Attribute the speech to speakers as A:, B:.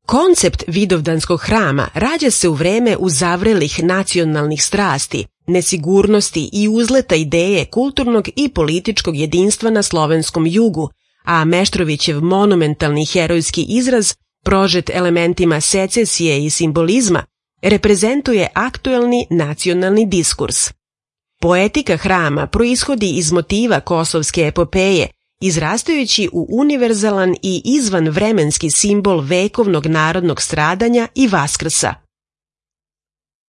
A: Koncept Vidovdanskog hrama rađa se u vreme uzavrelih nacionalnih strasti, nesigurnosti i uzleta ideje kulturnog i političkog jedinstva na slovenskom jugu, a Meštrovićev monumentalni herojski izraz, prožet elementima secesije i simbolizma, reprezentuje aktuelni nacionalni diskurs. Poetika hrama proishodi iz motiva kosovske epopeje, izrastajući u univerzalan i izvanvremenski simbol vekovnog narodnog stradanja i vaskrsa.